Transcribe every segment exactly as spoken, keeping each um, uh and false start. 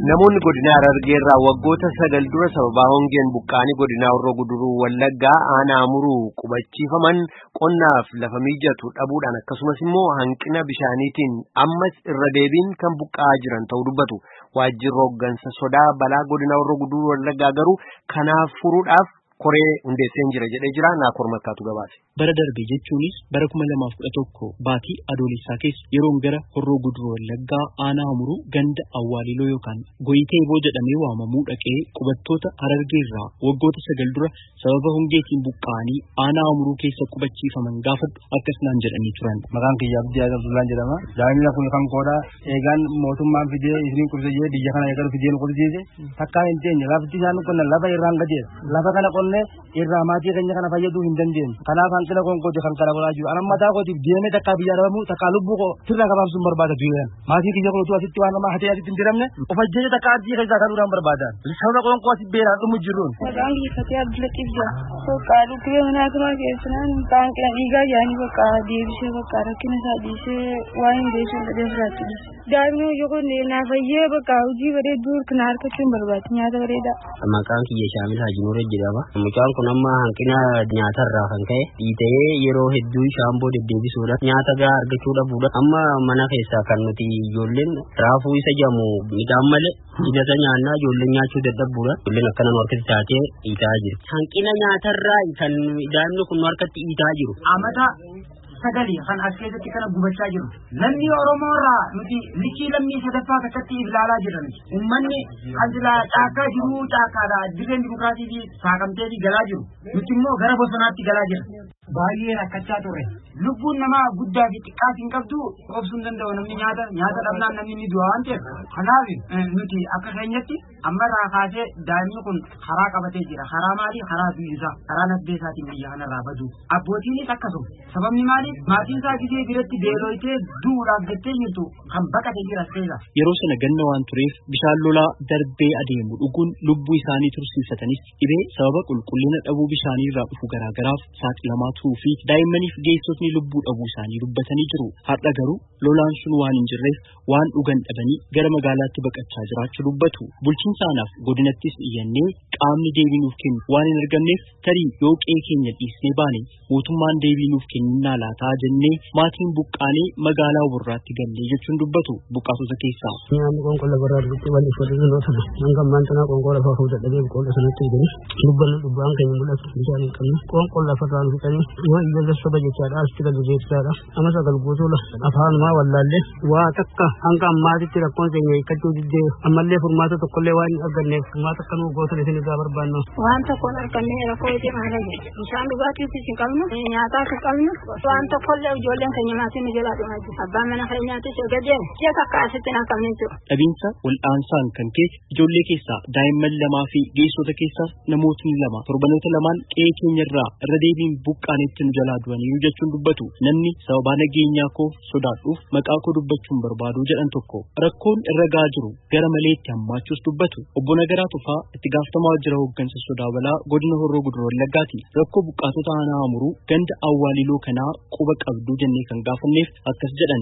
Namoonni godina Harargee irraa waggoota sagal dura sababa hongeen buqqaanii godina Horroo Guduruu Wallaggaa aanaa Amuruu qubachiifaman qonnaaf lafa mijatu dhabuudhaan akkasumas immoo hanqina bishaaniitiin ammas irra deebiin kan buqqa'aa jiran ta'uu dubbatu. Waajjirri hooggansa sodaa balaa godina Horroo Guduruu Wallaggaa garuu kanaaf furuudhaaf koree hundeessee jira jedhee jira. Naakoor Malkaatu gabaase. Bara darbe jechuunis bara kuma lamaaf kudha tokko baatii adoolessaa keessa yeroon gara Horroo Guduruu Wallaggaa aanaa Amuruu ganda Awwaaliloo yookaan Goyiteeboo jedhamee waamamuu dhaqee qubattoota Harargee irraa waggoota sagal dura sababa hongeetiin buqqa'anii aanaa Amuruu keessa qubachiifaman gaafadhu akkas naan jedhanii turan. Maqaan kiyya Abdii Abdullaan jedhama. Daa'imni kun kan koodha. Eegaan mootummaan fidee isiniin qubsee biyya kana eegalu fidee nu qubsiise. Takkaa hin teenye lafti isaan kun lafa irraan gadeera. Lafa kana qonnee irraa maatii keenya kana fayyaduu hin dandeenye. Kanaaf hanqina konkooti kan kana godhaa jiru. Anan mataa kootiif deemee takkaa biyya dhabamu takkaa lubbuu koo sirra gabaabsuun barbaada jiran. Maatii kiyya kun utuu asitti waan nama hatee asitti hin jiramne of ajjeese takkaa ajjii keessaa kan duraan barbaadan. Sababa konkoo asitti beeraan dhumu jirruun. Maqaan kiyya Fatee Abdulatif jira. Bakka dhukkubee manaa tumaa keessanaan baanqila dhiigaa yaa'anii bakka deebisee bakka rakkina isaa dhiisee waan hin beeksisuun dhadhee firaatti dhufe. Daa'imni yookaan naafayyee bakka hojii bareedduu kan harkachuun barbaada nyaata bareedaa. Maqaan kiyya Shaamil Hajimuuree jedhama. Mucaan kun amma hanqina nyaatarraa kan ka'e dhiitee yeroo hedduu shaamboo deddeebisuudhaan nyaata gahaa argachuu dhabuudha. Amma mana keessaa kan nuti ijoolleen raafuu isa jedhamu midhaan malee hidhata nyaannaa ijoolleen nyaachuu dadhabbuudha. Ijoolleen akkana nu harkatti taatee dhiitaa jiru. Hanqina nyaatarraa kan daa'imni kun nu harkatti dhiitaa jiru. Amata sagali kan as keessatti kana gubachaa jiru. Lammii Oromoo irraa nuti liqii lammii sadaffaa akkatti ilaalaa jiran. Uummanni asila caakkaa jiru caakkaadha. Dirreen dimokiraatii fi saaqamtee galaa jiru. Nuti immoo gara bosonaatti galaa jira. Baay'ee rakkachaa turre. Lubbuun namaa guddaa fi xiqqaas hin qabdu obsuun danda'u namni nyaata nyaata dhabnaan namni ni du'a waan ta'eef. Kanaaf nuti akka keenyatti ammarraa kaasee daa'imni kun karaa qabatee jira. Karaa maali? Karaa biyyisaa. Karaa nafbeesaatiin biyya kanarraa badu. Abbootiinis akkasuma. Sababni maali? Maatiin isaa gisee biratti beelooytee duudhaaf jettee jirtu kan baqate jira seera. Yeroo sana ganna waan tureef bishaan lolaa darbee adeemu dhuguun lubbuu isaanii tursiisatanis dhibee sababa qulqullina dhabuu bishaanii irraa dhufu garaagaraaf saaxilamaa turuu fi daa'immaniif geessotni lubbuu dhabuu isaanii dubbatanii jiru. Har'a garuu lolaan sun waan hin jirreef waan dhugan dhabanii gara magaalaatti baqachaa jiraachuu dubbatu. Bulchiinsaanaaf godinattis iyyannee qaamni deebii nuuf kennu waan hin argamneef tarii yoo qe'ee keenya dhiisnee baane mootummaan deebii nuuf kennaa laataa jennee maatiin buqqaanee magaalaa Burraatti gallee jechuun dubbatu buqqaasota keessaa. Nyaanni qonqolla barraa duratti walii fudhatu yoo ta'u hanga maantana qonqolla fa'aa fuudhee dhabee qonqolla sanatti hidhanii dubbanni dubbaan keenya mul'atu bishaan hin qabne qonqolla farraan fixanii yoo ijoollee soba jechaadha asitti galu jechaadha amma sagal guutuudha afaanumaa wallaallee waa takka hanga ammaatitti rakkoon keenya hiikkachuu diddee ammallee furmaata tokkollee waan hin arganneef furmaata akka nuuf gootan isin irraa barbaanna. Waan tokkoon argannee rakkoo itti maala jedhe bishaan dhugaatiis hin qabnu nyaataas hin qabnu waan tokkollee ijoolleen keenya maatiin ni jalaa dhumaa jiru. Abbaan mana keenyaatti shogadeen ji'a takka asitti na qabne jiru. Dhabiinsa wal'aansaan kan keessa ijoollee keessaa daa'imman lamaa fi geessota keessaas namootni lama torbanoota lamaan qe'ee keenyarraa irra deebiin buqqaanetti nu jalaa du'aniiru jechuun dubbatu. Namni sababaa nageenyaa koo sodaadhuuf maqaa koo dubbachuun barbaadu jedhan tokko rakkoon irra gahaa jiru gara maleetti hammaachuus dubbatu. Obbo Nagaraa Tufaa itti gaafatamaa waajjira hooggansa sodaa balaa godina Horroo Guduruu Wallaggaati. Rakkoo buqqaatota aanaa Amuruu ganda Awwaaliloo kanaa quba qabdu jennee kan gaafanneef akkas jedhan.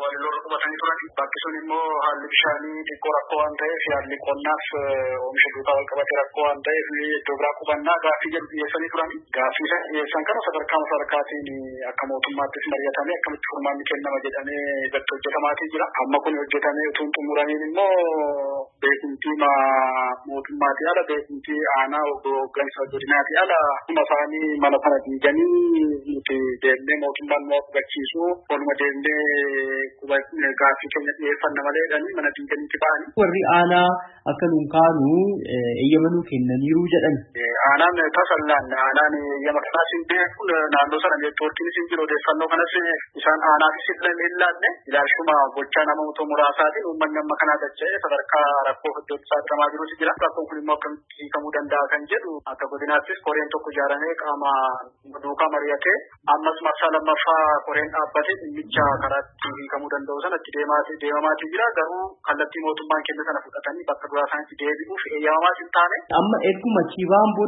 Bakki sun immoo haalli bishaanii xiqqoo rakkoo waan ta'eef haalli qonnaaf oomisha duukaa wal qabate rakkoo waan ta'eef iddoo biraa qubannaa gaaffii jedhu dhiyeessanii turan. Gaaffii isa dhiyeessan kana sadarkaa sadarkaatiin akka mootummaattis mari'atamee akkamitti furmaanni kennama jedhamee irratti hojjetamaatii jira. Amma kun hojjetamee utuu hin xumuramiin immoo beekumtii mootummaatii ala beekumtii aanaa hooggansa godinaatii ala kuma isaanii mana kana diiganii nuti deemnee mootummaan nu hubachiisu waluma deemnee gaaffii keenya dhiyeeffanna malee jedhanii mana diiganiitti ba'anii. Warri aanaa akka nuun kaanu eeyyamanuu kennaniiru jedhan. Aanaan tasallaan aanaan eeyyama kanaas hin beeku naannoo sana neetwoorkiinis hin jiru odeeffannoo kanas isaan aanaafis hin ilaalle ilaalchuma gochaa namoota muraasaatiin uummanni amma kanaa dacha'ee sadarkaa rakkoo iddootti saaxilamaa jirus jira. Rakkoon kun immoo akkamitti hiikamuu danda'a kan jedhu akka godinaattis koreen tokko ijaaramee qaama duukaa mari'atee ammas marsaa lammaffaa koreen dhaabbatee dhimmicha karaatti hiikamuu danda'u sanatti deemamaatii jira. Garuu kallattii mootummaan kennu sana fudhatanii bakka duraa isaanitti deebi'uuf eeyyamamaa hin taane. Amma erguma chibaan booda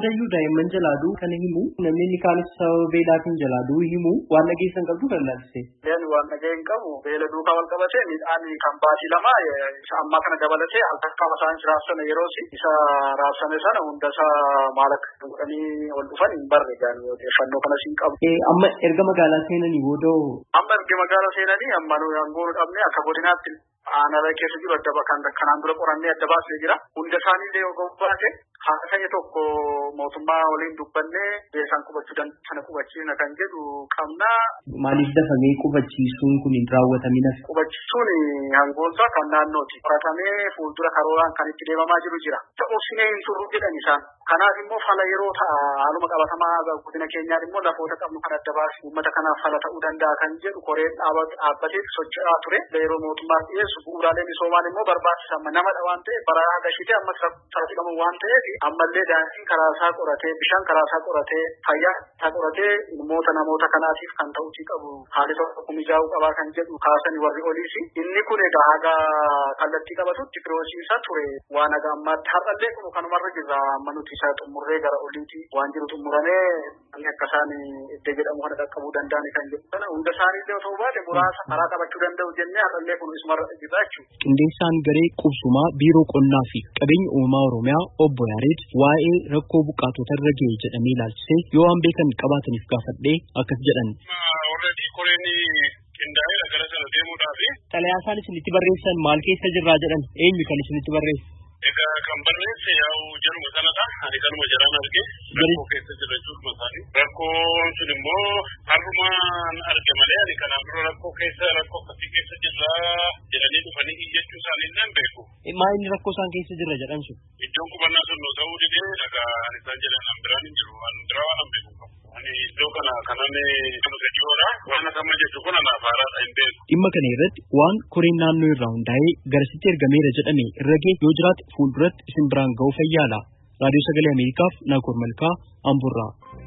boodayyuu daa'imman jalaaduu kana himu namni kaanis sababa beelaatiin jalaaduu himu waan dhageessan qabdu kan laalise. Leen waan dhageen qabu beela duukaa wal qabatee midhaan kan baatii lama isa ammaa kana dabalatee halkan isaan raabsame yeroo isa raabsame sana hunda isaa maal akka godhanii wal dhufan hin barre gaanii odeeffannoo kanas hin qabu. Amma erga magaalaa seenanii boodoo. Amma erga magaalaa seenanii amma nu aangoo dhabne akka godinaatti aanaa keessa jiru adda kan kanaan dura qorannee adda baasee jira. Hunda isaaniillee yoo gobbaate haala ta'e tokko mootummaa waliin dubbannee beeksaan qubachuu danda'an qubachiisna kan jedhu qabna. Maaliif dafamee qubachiisuun kun hin raawwatamina? Qubachiisuun hangooltaa kan naannooti. Qoratamee fuuldura karooraan kan itti deemamaa jiru jira. Ta'uusinee hin turru jedhan isaan. Kanaaf immoo fala yeroo ta'a haaluma qabatamaa godina keenyaa immoo lafoota qabnu kan adda baasee uummata kanaaf fala ta'uu danda'a kan jedhu koreen dhaabbatee socho'aa ture. Yeroo mootummaaf dhiyeessu bu'uuraalee misoomaan immoo barbaachisan namadha waan ta'eef bara gashitee amma saaxilamu waan ta'eef ammallee daandiin karaa isaa qoratee bishaan karaa isaa qoratee fayyaa isaa qoratee ilmoota namoota kanaatiif kan ta'uutii qabu haalli tokko mijaa'uu qabaa kan jedhu kaasan warri oliisi. Inni kun egaa haga kallattii qabatutti firoosiisa ture waan haga ammaatti har'allee kun kanumarra jirra amma nuti isa xumurree gara oliiti waan jiru xumuramee inni akka isaan iddoo jedhamu kana qaqqabuu danda'an kan jedhu kana hunda isaaniillee otoo baate muraasa karaa qabachuu danda'u jennee har'allee kun isumarra jirra jechuudha. Qindeessaan garee qubsumaa biiroo qonnaa fi qabeenya uumamaa Oromiyaa obbo Yaareed waa'ee rakkoo buqqaatota irra ga'e jedhamee ilaalchisee yoo waan beekan qabaataniif gaafadhee akkas jedhan. Already koreen qindaa'ee gara sana deemuudhaaf. Xalayaa isaan isinitti barreessan maal keessa jirraa jedhan eenyu kan isinitti barreesse? Egaa kan barreesse yaa'u jaruma sanadha. Ani kanuma jaraan arge rakkoo keessa jira jechuudha isaanii. Rakkoon sun immoo har'umaan arge malee ani kanaan dura rakkoo keessa rakkoo akkasii keessa jirra jedhanii dhufanii jechuu isaanii nan beeku. Maal inni rakkoo isaan keessa jirra jedhan sun? Iddoon qubannaa sun yoo ta'uu didee dhagaa isaan jedhan an biraan hin jiru. An biraa waan an beeku qabu. Ani iddoo kana kanan nama gajiyoodha. Waan akkama jettu kun anaaf haaraadha hin beeku. Dhimma kana irratti waan koreen naannoo irraa hundaa'ee garasitti ergameera jedhame irra ga'e yoo jiraate fuulduratti isin biraan ga'uu fayyaala. Raadiyoo Sagalee Ameerikaaf Naakoor Malkaa Amburraa.